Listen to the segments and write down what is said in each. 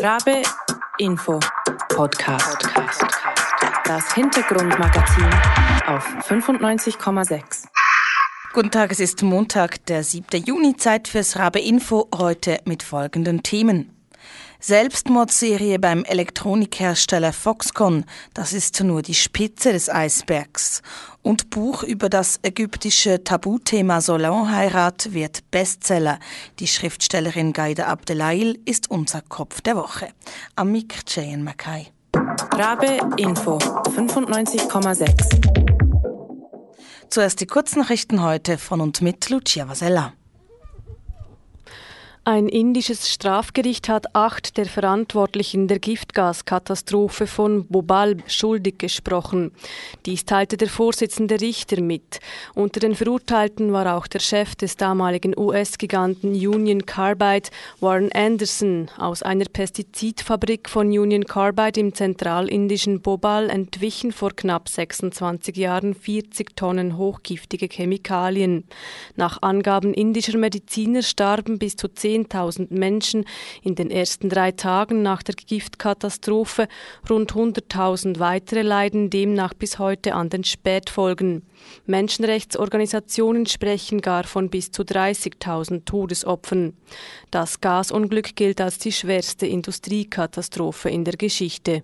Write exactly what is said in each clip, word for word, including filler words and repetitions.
Rabe Info Podcast. Das Hintergrundmagazin auf fünfundneunzig Komma sechs. Guten Tag, es ist Montag, der siebten Juni, Zeit fürs Rabe Info, heute mit folgenden Themen. Selbstmordserie beim Elektronikhersteller Foxconn, das ist nur die Spitze des Eisbergs. Und Buch über das ägyptische Tabuthema Salonheirat wird Bestseller. Die Schriftstellerin Gaida Abdelail ist unser Kopf der Woche. Am Mic Cheyenne Mackay. Rabe Info fünfundneunzig Komma sechs. Zuerst die Kurznachrichten heute von und mit Lucia Vasella. Ein indisches Strafgericht hat acht der Verantwortlichen der Giftgaskatastrophe von Bhopal schuldig gesprochen. Dies teilte der Vorsitzende Richter mit. Unter den Verurteilten war auch der Chef des damaligen U S-Giganten Union Carbide, Warren Anderson. Aus einer Pestizidfabrik von Union Carbide im zentralindischen Bhopal entwichen vor knapp sechsundzwanzig Jahren vierzig Tonnen hochgiftige Chemikalien. Nach Angaben indischer Mediziner starben bis zu zehntausend Menschen in den ersten drei Tagen nach der Giftkatastrophe. Rund hunderttausend weitere leiden demnach bis heute an den Spätfolgen. Menschenrechtsorganisationen sprechen gar von bis zu dreißigtausend Todesopfern. Das Gasunglück gilt als die schwerste Industriekatastrophe in der Geschichte.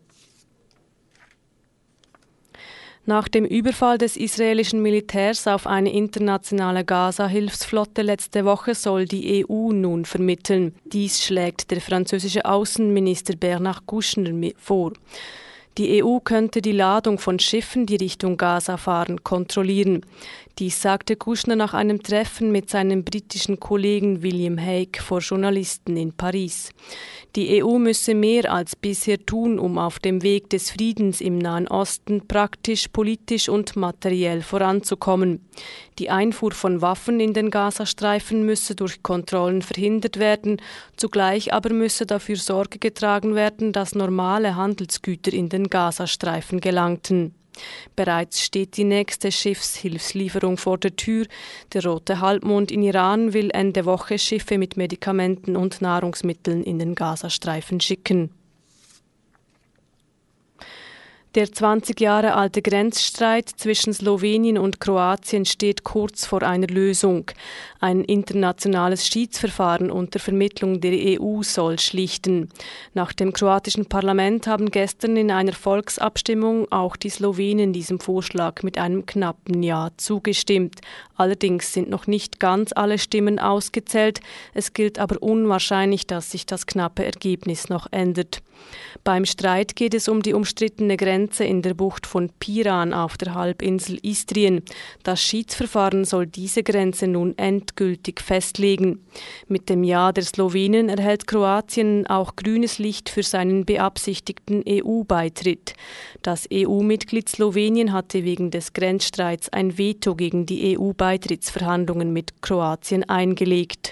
Nach dem Überfall des israelischen Militärs auf eine internationale Gaza-Hilfsflotte letzte Woche soll die E U nun vermitteln. Dies schlägt der französische Außenminister Bernard Kouchner vor. Die E U könnte die Ladung von Schiffen, die Richtung Gaza fahren, kontrollieren. Dies sagte Kouchner nach einem Treffen mit seinem britischen Kollegen William Hague vor Journalisten in Paris. Die E U müsse mehr als bisher tun, um auf dem Weg des Friedens im Nahen Osten praktisch, politisch und materiell voranzukommen. Die Einfuhr von Waffen in den Gazastreifen müsse durch Kontrollen verhindert werden, zugleich aber müsse dafür Sorge getragen werden, dass normale Handelsgüter in den Gazastreifen gelangten. Bereits steht die nächste Schiffshilfslieferung vor der Tür. Der Rote Halbmond in Iran will Ende Woche Schiffe mit Medikamenten und Nahrungsmitteln in den Gazastreifen schicken. Der zwanzig Jahre alte Grenzstreit zwischen Slowenien und Kroatien steht kurz vor einer Lösung. Ein internationales Schiedsverfahren unter Vermittlung der E U soll schlichten. Nach dem kroatischen Parlament haben gestern in einer Volksabstimmung auch die Slowenen diesem Vorschlag mit einem knappen Ja zugestimmt. Allerdings sind noch nicht ganz alle Stimmen ausgezählt. Es gilt aber unwahrscheinlich, dass sich das knappe Ergebnis noch ändert. Beim Streit geht es um die umstrittene Grenze in der Bucht von Piran auf der Halbinsel Istrien. Das Schiedsverfahren soll diese Grenze nun endgültig festlegen. Mit dem Ja der Slowenen erhält Kroatien auch grünes Licht für seinen beabsichtigten E U-Beitritt. Das E U-Mitglied Slowenien hatte wegen des Grenzstreits ein Veto gegen die E U-Beitrittsverhandlungen mit Kroatien eingelegt.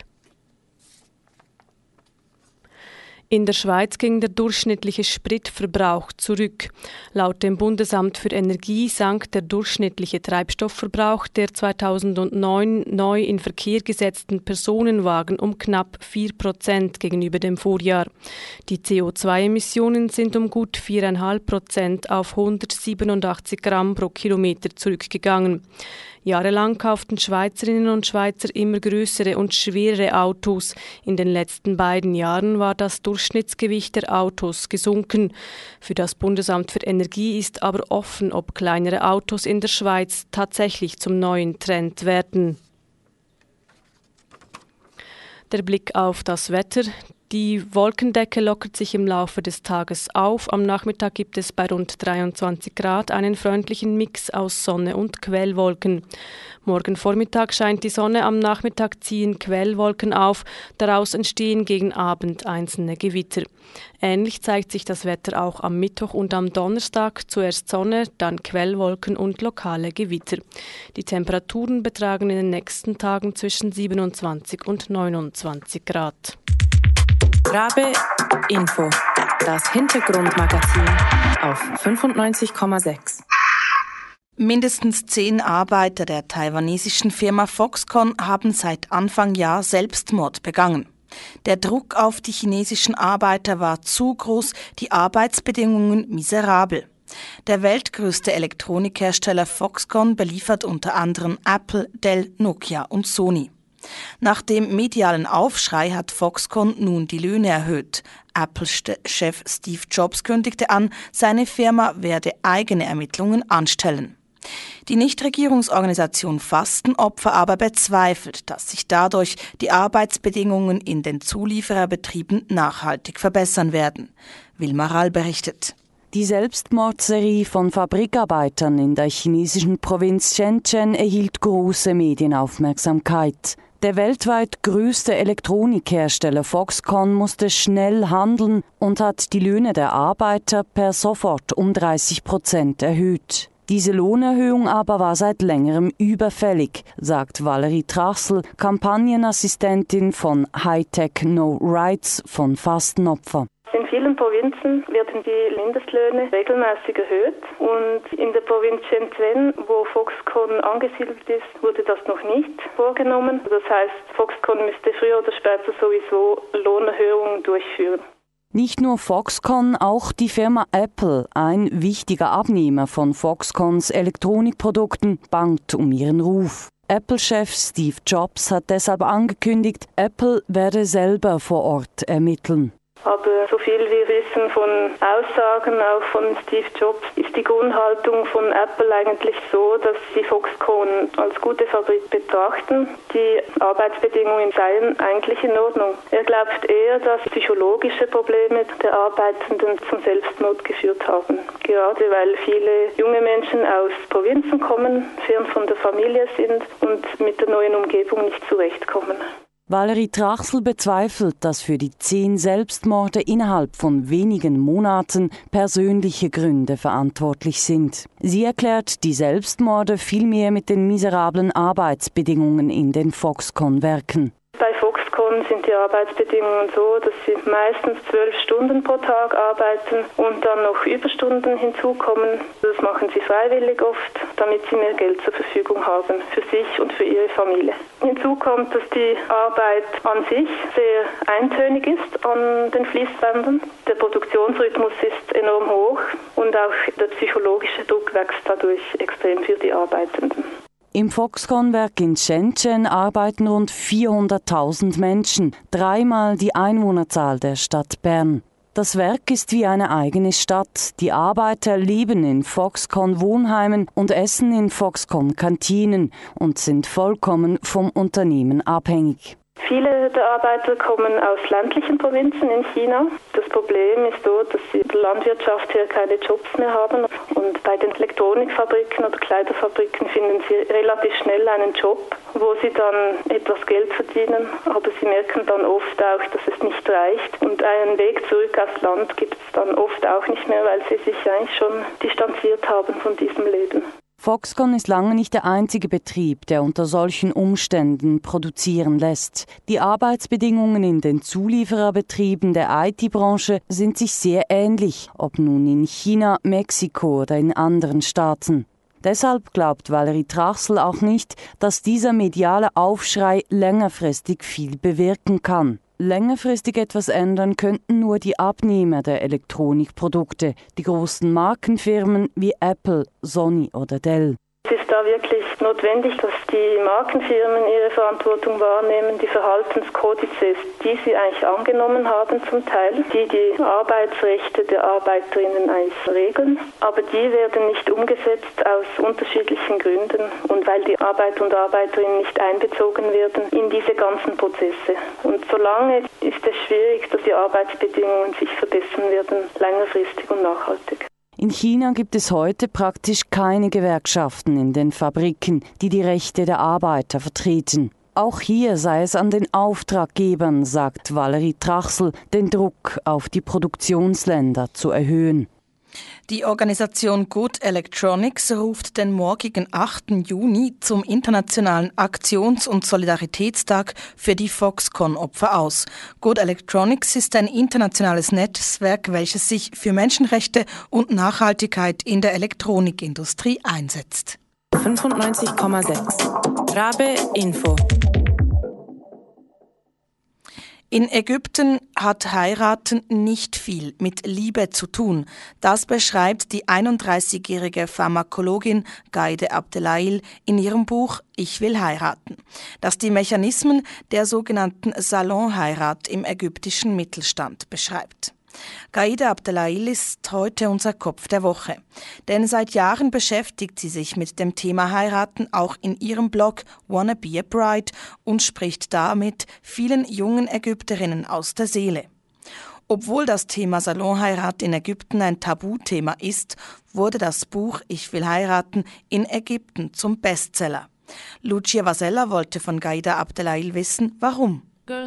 In der Schweiz ging der durchschnittliche Spritverbrauch zurück. Laut dem Bundesamt für Energie sank der durchschnittliche Treibstoffverbrauch der zweitausendneun neu in Verkehr gesetzten Personenwagen um knapp vier Prozent gegenüber dem Vorjahr. Die C O zwei Emissionen sind um gut vier Komma fünf Prozent auf hundertsiebenundachtzig Gramm pro Kilometer zurückgegangen. Jahrelang kauften Schweizerinnen und Schweizer immer größere und schwerere Autos. In den letzten beiden Jahren war das Durchschnittsgewicht der Autos gesunken. Für das Bundesamt für Energie ist aber offen, ob kleinere Autos in der Schweiz tatsächlich zum neuen Trend werden. Der Blick auf das Wetter. Die Wolkendecke lockert sich im Laufe des Tages auf. Am Nachmittag gibt es bei rund dreiundzwanzig Grad einen freundlichen Mix aus Sonne und Quellwolken. Morgen Vormittag scheint die Sonne, am Nachmittag ziehen Quellwolken auf. Daraus entstehen gegen Abend einzelne Gewitter. Ähnlich zeigt sich das Wetter auch am Mittwoch und am Donnerstag. Zuerst Sonne, dann Quellwolken und lokale Gewitter. Die Temperaturen betragen in den nächsten Tagen zwischen siebenundzwanzig und neunundzwanzig Grad. Rabe Info, das Hintergrundmagazin auf fünfundneunzig Komma sechs. Mindestens zehn Arbeiter der taiwanesischen Firma Foxconn haben seit Anfang Jahr Selbstmord begangen. Der Druck auf die chinesischen Arbeiter war zu groß, die Arbeitsbedingungen miserabel. Der weltgrößte Elektronikhersteller Foxconn beliefert unter anderem Apple, Dell, Nokia und Sony. Nach dem medialen Aufschrei hat Foxconn nun die Löhne erhöht. Apple-Chef Steve Jobs kündigte an, seine Firma werde eigene Ermittlungen anstellen. Die Nichtregierungsorganisation Fastenopfer aber bezweifelt, dass sich dadurch die Arbeitsbedingungen in den Zuliefererbetrieben nachhaltig verbessern werden. Wilma Rall berichtet. Die Selbstmordserie von Fabrikarbeitern in der chinesischen Provinz Shenzhen erhielt große Medienaufmerksamkeit. Der weltweit größte Elektronikhersteller Foxconn musste schnell handeln und hat die Löhne der Arbeiter per sofort um dreißig Prozent erhöht. Diese Lohnerhöhung aber war seit längerem überfällig, sagt Valerie Trachsel, Kampagnenassistentin von Hightech No Rights von Fastenopfer. In vielen Provinzen werden die Mindestlöhne regelmäßig erhöht und in der Provinz Shenzhen, wo Foxconn angesiedelt ist, wurde das noch nicht vorgenommen. Das heißt, Foxconn müsste früher oder später sowieso Lohnerhöhungen durchführen. Nicht nur Foxconn, auch die Firma Apple, ein wichtiger Abnehmer von Foxconns Elektronikprodukten, bangt um ihren Ruf. Apple-Chef Steve Jobs hat deshalb angekündigt, Apple werde selber vor Ort ermitteln. Aber so viel wir wissen von Aussagen auch von Steve Jobs, ist die Grundhaltung von Apple eigentlich so, dass sie Foxconn als gute Fabrik betrachten. Die Arbeitsbedingungen seien eigentlich in Ordnung. Er glaubt eher, dass psychologische Probleme der Arbeitenden zum Selbstmord geführt haben. Gerade weil viele junge Menschen aus Provinzen kommen, fern von der Familie sind und mit der neuen Umgebung nicht zurechtkommen. Valerie Trachsel bezweifelt, dass für die zehn Selbstmorde innerhalb von wenigen Monaten persönliche Gründe verantwortlich sind. Sie erklärt die Selbstmorde vielmehr mit den miserablen Arbeitsbedingungen in den Foxconn-Werken. Bei Foxconn sind die Arbeitsbedingungen so, dass sie meistens zwölf Stunden pro Tag arbeiten und dann noch Überstunden hinzukommen. Das machen sie freiwillig oft, damit sie mehr Geld zur Verfügung haben, für sich und für ihre Familie. Hinzu kommt, dass die Arbeit an sich sehr eintönig ist an den Fließbändern. Der Produktionsrhythmus ist enorm hoch und auch der psychologische Druck wächst dadurch extrem für die Arbeitenden. Im Foxconn-Werk in Shenzhen arbeiten rund vierhunderttausend Menschen, dreimal die Einwohnerzahl der Stadt Bern. Das Werk ist wie eine eigene Stadt. Die Arbeiter leben in Foxconn-Wohnheimen und essen in Foxconn-Kantinen und sind vollkommen vom Unternehmen abhängig. Viele der Arbeiter kommen aus ländlichen Provinzen in China. Das Problem ist dort, dass sie in der Landwirtschaft hier keine Jobs mehr haben. Und bei den Elektronikfabriken oder Kleiderfabriken finden sie relativ schnell einen Job, wo sie dann etwas Geld verdienen. Aber sie merken dann oft auch, dass es nicht reicht. Und einen Weg zurück aufs Land gibt es dann oft auch nicht mehr, weil sie sich eigentlich schon distanziert haben von diesem Leben. Foxconn ist lange nicht der einzige Betrieb, der unter solchen Umständen produzieren lässt. Die Arbeitsbedingungen in den Zuliefererbetrieben der I T-Branche sind sich sehr ähnlich, ob nun in China, Mexiko oder in anderen Staaten. Deshalb glaubt Valerie Trachsel auch nicht, dass dieser mediale Aufschrei längerfristig viel bewirken kann. Längerfristig etwas ändern könnten nur die Abnehmer der Elektronikprodukte, die großen Markenfirmen wie Apple, Sony oder Dell. Es ist da wirklich notwendig, dass die Markenfirmen ihre Verantwortung wahrnehmen, die Verhaltenskodizes, die sie eigentlich angenommen haben zum Teil, die die Arbeitsrechte der Arbeiterinnen eigentlich regeln, aber die werden nicht umgesetzt aus unterschiedlichen Gründen und weil die Arbeiter und Arbeiterinnen nicht einbezogen werden in diese ganzen Prozesse. Und solange ist es schwierig, dass die Arbeitsbedingungen sich verbessern werden, längerfristig und nachhaltig. In China gibt es heute praktisch keine Gewerkschaften in den Fabriken, die die Rechte der Arbeiter vertreten. Auch hier sei es an den Auftraggebern, sagt Valerie Trachsel, den Druck auf die Produktionsländer zu erhöhen. Die Organisation Good Electronics ruft den morgigen achten Juni zum Internationalen Aktions- und Solidaritätstag für die Foxconn-Opfer aus. Good Electronics ist ein internationales Netzwerk, welches sich für Menschenrechte und Nachhaltigkeit in der Elektronikindustrie einsetzt. fünfundneunzig Komma sechs Rabe Info. In Ägypten hat Heiraten nicht viel mit Liebe zu tun. Das beschreibt die einunddreißigjährige Pharmakologin Gaide Abdelail in ihrem Buch Ich will heiraten, das die Mechanismen der sogenannten Salonheirat im ägyptischen Mittelstand beschreibt. Gaide Abdelail ist heute unser Kopf der Woche. Denn seit Jahren beschäftigt sie sich mit dem Thema Heiraten auch in ihrem Blog Wanna Be a Bride und spricht damit vielen jungen Ägypterinnen aus der Seele. Obwohl das Thema Salonheirat in Ägypten ein Tabuthema ist, wurde das Buch Ich will heiraten in Ägypten zum Bestseller. Lucia Vasella wollte von Gaide Abdelail wissen, warum.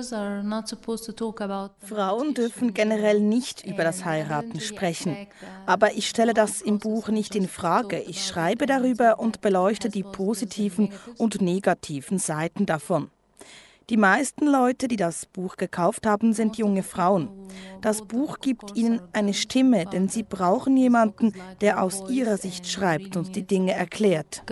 Frauen dürfen generell nicht über das Heiraten sprechen. Aber ich stelle das im Buch nicht in Frage. Ich schreibe darüber und beleuchte die positiven und negativen Seiten davon. Die meisten Leute, die das Buch gekauft haben, sind junge Frauen. Das Buch gibt ihnen eine Stimme, denn sie brauchen jemanden, der aus ihrer Sicht schreibt und die Dinge erklärt.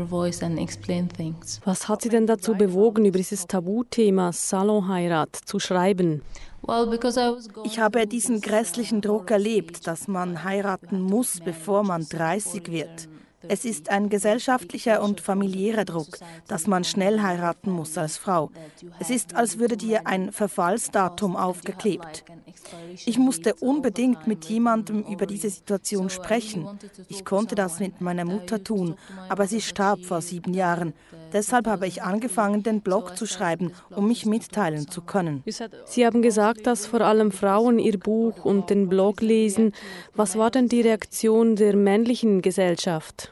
Was hat Sie denn dazu bewogen, über dieses Tabuthema Salonheirat zu schreiben? Ich habe diesen grässlichen Druck erlebt, dass man heiraten muss, bevor man dreißig wird. Es ist ein gesellschaftlicher und familiärer Druck, dass man schnell heiraten muss als Frau. Es ist, als würde dir ein Verfallsdatum aufgeklebt. Ich musste unbedingt mit jemandem über diese Situation sprechen. Ich konnte das mit meiner Mutter tun, aber sie starb vor sieben Jahren. Deshalb habe ich angefangen, den Blog zu schreiben, um mich mitteilen zu können. Sie haben gesagt, dass vor allem Frauen Ihr Buch und den Blog lesen. Was war denn die Reaktion der männlichen Gesellschaft?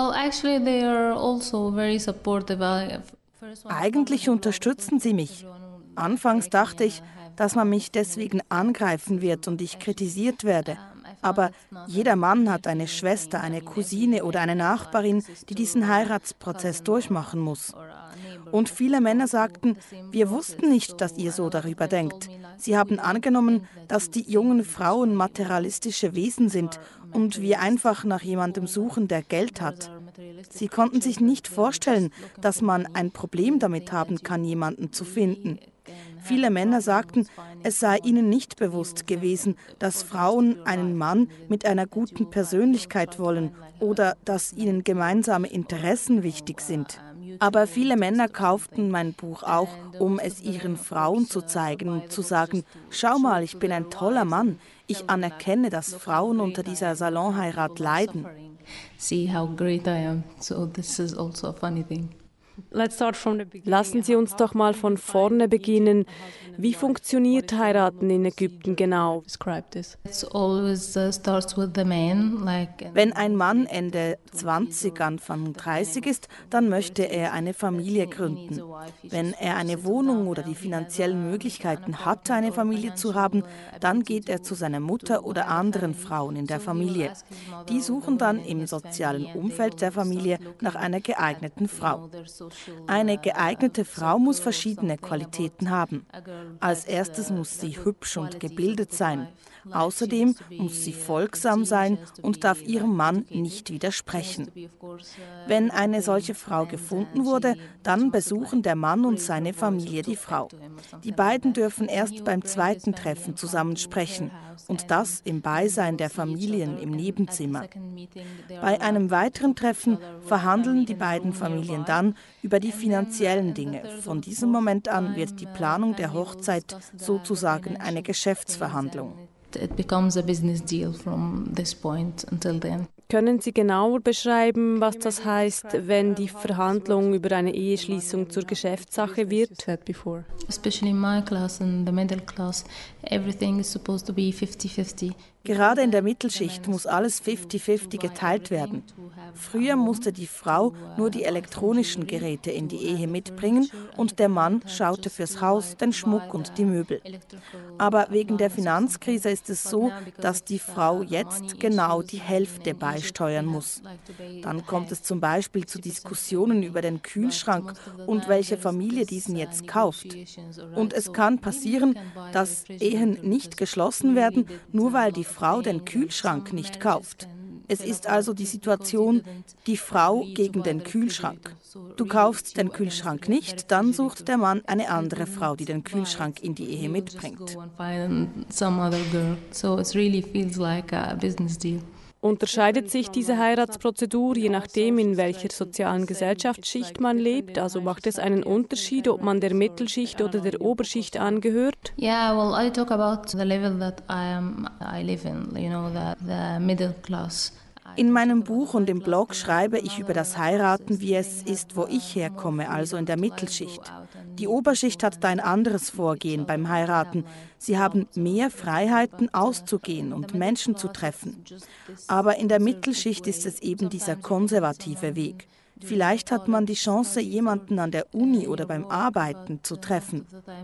Eigentlich unterstützen sie mich. Anfangs dachte ich, dass man mich deswegen angreifen wird und ich kritisiert werde. Aber jeder Mann hat eine Schwester, eine Cousine oder eine Nachbarin, die diesen Heiratsprozess durchmachen muss. Und viele Männer sagten, wir wussten nicht, dass ihr so darüber denkt. Sie haben angenommen, dass die jungen Frauen materialistische Wesen sind und wir einfach nach jemandem suchen, der Geld hat. Sie konnten sich nicht vorstellen, dass man ein Problem damit haben kann, jemanden zu finden. Viele Männer sagten, es sei ihnen nicht bewusst gewesen, dass Frauen einen Mann mit einer guten Persönlichkeit wollen oder dass ihnen gemeinsame Interessen wichtig sind. Aber viele Männer kauften mein Buch auch, um es ihren Frauen zu zeigen und zu sagen, schau mal, ich bin ein toller Mann. Ich anerkenne, dass Frauen unter dieser Salonheirat leiden. See how great I am. So this is also a funny thing. Lassen Sie uns doch mal von vorne beginnen. Wie funktioniert Heiraten in Ägypten genau? Wenn ein Mann Ende zwanzig, Anfang dreißig ist, dann möchte er eine Familie gründen. Wenn er eine Wohnung oder die finanziellen Möglichkeiten hat, eine Familie zu haben, dann geht er zu seiner Mutter oder anderen Frauen in der Familie. Die suchen dann im sozialen Umfeld der Familie nach einer geeigneten Frau. Eine geeignete Frau muss verschiedene Qualitäten haben. Als erstes muss sie hübsch und gebildet sein. Außerdem muss sie folgsam sein und darf ihrem Mann nicht widersprechen. Wenn eine solche Frau gefunden wurde, dann besuchen der Mann und seine Familie die Frau. Die beiden dürfen erst beim zweiten Treffen zusammen sprechen und das im Beisein der Familien im Nebenzimmer. Bei einem weiteren Treffen verhandeln die beiden Familien dann über die finanziellen Dinge. Von diesem Moment an wird die Planung der Hochzeit sozusagen eine Geschäftsverhandlung. It becomes a business deal from this point until then. Können Sie genauer beschreiben, was das heißt, wenn die Verhandlung über eine Eheschließung zur Geschäftssache wird? Especially in my class and the middle class, everything is supposed to be fifty fifty. Gerade in der Mittelschicht muss alles fifty fifty geteilt werden. Früher musste die Frau nur die elektronischen Geräte in die Ehe mitbringen und der Mann schaute fürs Haus, den Schmuck und die Möbel. Aber wegen der Finanzkrise ist es so, dass die Frau jetzt genau die Hälfte beisteuern muss. Dann kommt es zum Beispiel zu Diskussionen über den Kühlschrank und welche Familie diesen jetzt kauft. Und es kann passieren, dass Ehen nicht geschlossen werden, nur weil die Frau den Kühlschrank nicht kauft. Es ist also die Situation, die Frau gegen den Kühlschrank. Du kaufst den Kühlschrank nicht, dann sucht der Mann eine andere Frau, die den Kühlschrank in die Ehe mitbringt. Unterscheidet sich diese Heiratsprozedur je nachdem, in welcher sozialen Gesellschaftsschicht man lebt? Also macht es einen Unterschied, ob man der Mittelschicht oder der Oberschicht angehört? Yeah, well, I talk about the level that I am, I live in, you know, the, the middle class. In meinem Buch und im Blog schreibe ich über das Heiraten, wie es ist, wo ich herkomme, also in der Mittelschicht. Die Oberschicht hat da ein anderes Vorgehen beim Heiraten. Sie haben mehr Freiheiten, auszugehen und Menschen zu treffen. Aber in der Mittelschicht ist es eben dieser konservative Weg. Vielleicht hat man die Chance, jemanden an der Uni oder beim Arbeiten zu treffen.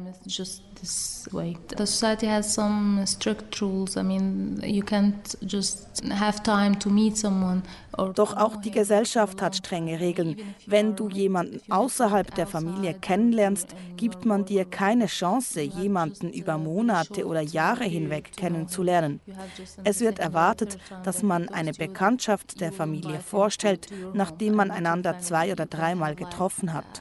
The society has some strict rules. I mean, you can't just have time to meet someone. Doch auch die Gesellschaft hat strenge Regeln. Wenn du jemanden außerhalb der Familie kennenlernst, gibt man dir keine Chance, jemanden über Monate oder Jahre hinweg kennenzulernen. Es wird erwartet, dass man eine Bekanntschaft der Familie vorstellt, nachdem man einander zwei oder dreimal getroffen hat.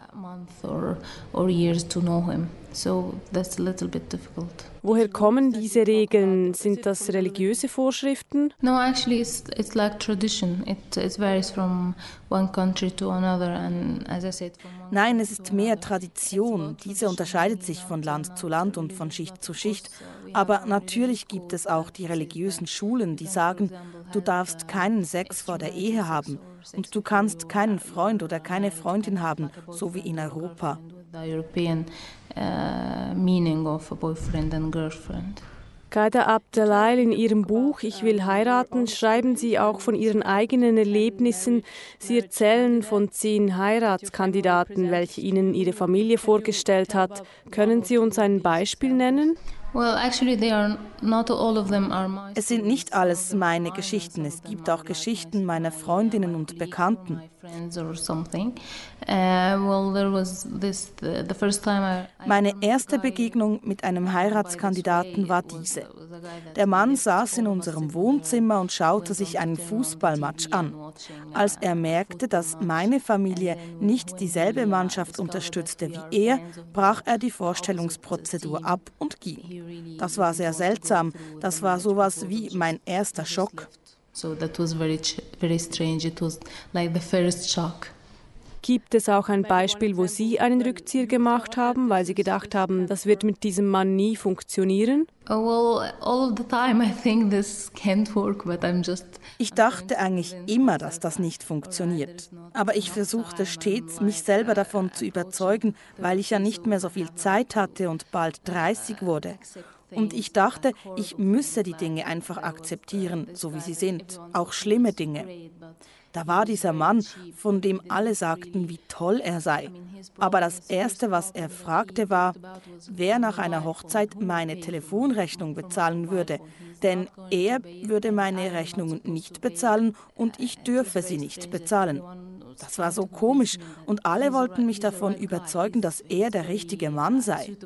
So that's a little bit difficult. Woher kommen diese Regeln? Sind das religiöse Vorschriften? No, actually it's it's like tradition. It it varies from one country to another and as I said from one Nein, es ist mehr Tradition. Diese unterscheidet sich von Land zu Land und von Schicht zu Schicht. Aber natürlich gibt es auch die religiösen Schulen, die sagen, du darfst keinen Sex vor der Ehe haben und du kannst keinen Freund oder keine Freundin haben, so wie in Europa. The European uh, meaning of a boyfriend and girlfriend. Qaida Abdelail, in ihrem Buch Ich will heiraten, schreiben Sie auch von Ihren eigenen Erlebnissen. Sie erzählen von zehn Heiratskandidaten, welche Ihnen Ihre Familie vorgestellt hat. Können Sie uns ein Beispiel nennen? Well, actually, they are not all of them are my. Es sind nicht alles meine Geschichten. Es gibt auch Geschichten meiner Freundinnen und Bekannten. Meine erste Begegnung mit einem Heiratskandidaten war diese. Der Mann saß in unserem Wohnzimmer und schaute sich einen Fußballmatch an. Als er merkte, dass meine Familie nicht dieselbe Mannschaft unterstützte wie er, brach er die Vorstellungsprozedur ab und ging. Das war sehr seltsam. Das war sowas wie mein erster Schock. So that was very, very strange. It was like the first shock. Gibt es auch ein Beispiel, wo Sie einen Rückzieher gemacht haben, weil Sie gedacht haben, das wird mit diesem Mann nie funktionieren? Oh, well, all of the time I think this can't work, but I'm just. Ich dachte eigentlich immer, dass das nicht funktioniert. Aber ich versuchte stets, mich selber davon zu überzeugen, weil ich ja nicht mehr so viel Zeit hatte und bald dreißig wurde. Und ich dachte, ich müsse die Dinge einfach akzeptieren, so wie sie sind, auch schlimme Dinge. Da war dieser Mann, von dem alle sagten, wie toll er sei. Aber das Erste, was er fragte, war, wer nach einer Hochzeit meine Telefonrechnung bezahlen würde. Denn er würde meine Rechnungen nicht bezahlen und ich dürfe sie nicht bezahlen. Das war so komisch und alle wollten mich davon überzeugen, dass er der richtige Mann sei.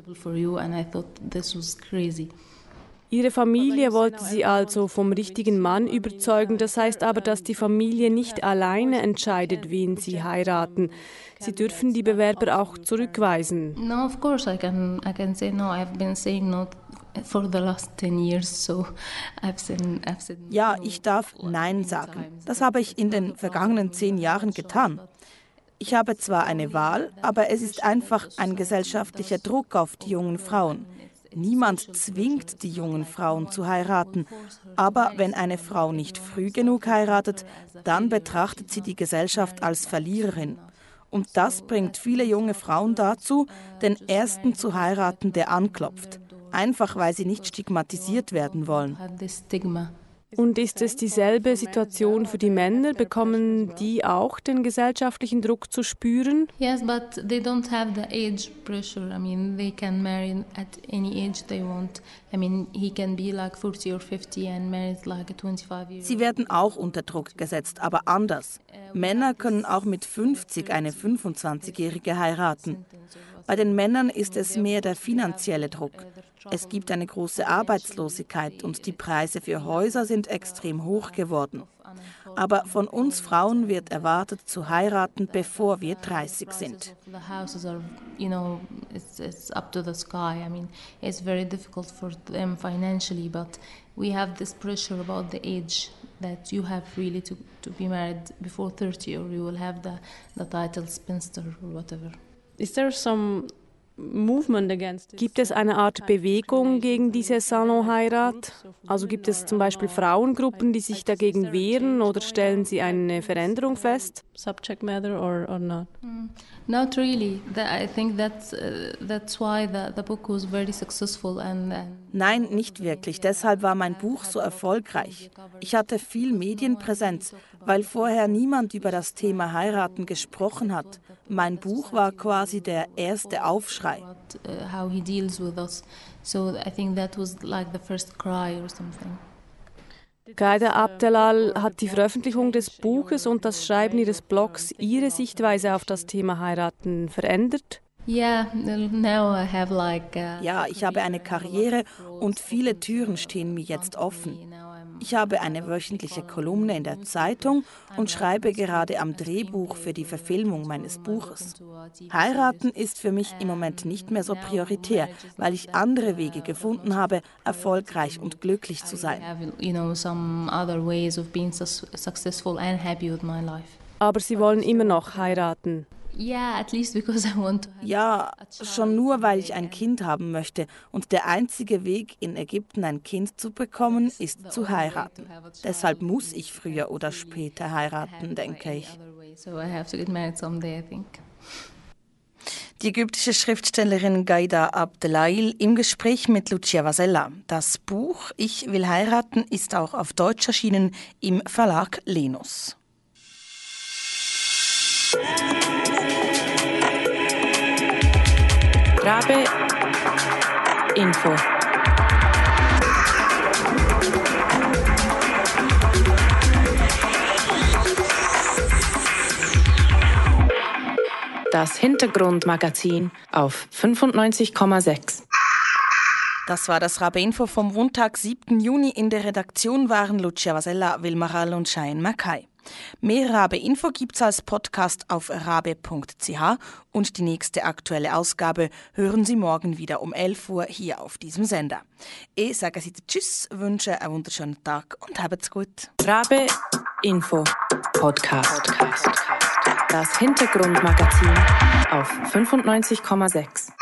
Ihre Familie wollte Sie also vom richtigen Mann überzeugen. Das heißt aber, dass die Familie nicht alleine entscheidet, wen sie heiraten. Sie dürfen die Bewerber auch zurückweisen. No, of course I can. I can say no. I've been saying no for the last ten years, so I've said, I've said no. Ja, ich darf Nein sagen. Das habe ich in den vergangenen zehn Jahren getan. Ich habe zwar eine Wahl, aber es ist einfach ein gesellschaftlicher Druck auf die jungen Frauen. Niemand zwingt die jungen Frauen zu heiraten, aber wenn eine Frau nicht früh genug heiratet, dann betrachtet sie die Gesellschaft als Verliererin. Und das bringt viele junge Frauen dazu, den Ersten zu heiraten, der anklopft, einfach weil sie nicht stigmatisiert werden wollen. Und ist es dieselbe Situation für die Männer? Bekommen die auch den gesellschaftlichen Druck zu spüren? Yes, but they don't have the age pressure. I mean, they can marry at any age they want. I mean, he can be like forty or fifty and married like a twenty-five year. Sie werden auch unter Druck gesetzt, aber anders. Männer können auch mit fünfzig eine fünfundzwanzigjährige heiraten. Bei den Männern ist es mehr der finanzielle Druck. Es gibt eine große Arbeitslosigkeit und die Preise für Häuser sind extrem hoch geworden. Aber von uns Frauen wird erwartet, zu heiraten, bevor wir dreißig sind. We have this pressure about the age that you have really to, to be married before thirty, or you will have the, the title spinster or whatever. Is there some movement against? Gibt es eine Art Bewegung gegen diese Salonheirat? Also gibt es zum Beispiel Frauengruppen, die sich dagegen wehren, oder stellen sie eine Veränderung fest? Subject matter or, or not? Mm, not really. I think that's uh, that's why the, the book was very successful and, and Nein, nicht wirklich. Deshalb war mein Buch so erfolgreich. Ich hatte viel Medienpräsenz, weil vorher niemand über das Thema Heiraten gesprochen hat. Mein Buch war quasi der erste Aufschrei. How he deals with us. So I think that was like the first cry or something. Gaida Abdelal, hat die Veröffentlichung des Buches und das Schreiben ihres Blogs Ihre Sichtweise auf das Thema Heiraten verändert? Yeah, now I have like, uh, ja, ich habe eine Karriere und viele Türen stehen mir jetzt offen. Ich habe eine wöchentliche Kolumne in der Zeitung und schreibe gerade am Drehbuch für die Verfilmung meines Buches. Heiraten ist für mich im Moment nicht mehr so prioritär, weil ich andere Wege gefunden habe, erfolgreich und glücklich zu sein. Aber Sie wollen immer noch heiraten? Yeah, at least because I want to have ja, schon nur, weil ich ein Kind haben möchte. Und der einzige Weg, in Ägypten ein Kind zu bekommen, ist zu heiraten. Deshalb muss ich früher oder später heiraten, denke ich. Die ägyptische Schriftstellerin Gaida Abdelal im Gespräch mit Lucia Vasella. Das Buch Ich will heiraten ist auch auf Deutsch erschienen im Verlag Lenus. Rabe Info. Das Hintergrundmagazin auf fünfundneunzig Komma sechs. Das war das Rabe Info vom Montag, siebten Juni. In der Redaktion waren Lucia Vasella, Wilma Rall und Cheyenne Mackay. Mehr Rabe Info gibt's als Podcast auf rabe punkt c h und die nächste aktuelle Ausgabe hören Sie morgen wieder um elf Uhr hier auf diesem Sender. Ich sage Sie Tschüss, wünsche einen wunderschönen Tag und habt's gut. Rabe Info Podcast. Das Hintergrundmagazin auf fünfundneunzig Komma sechs.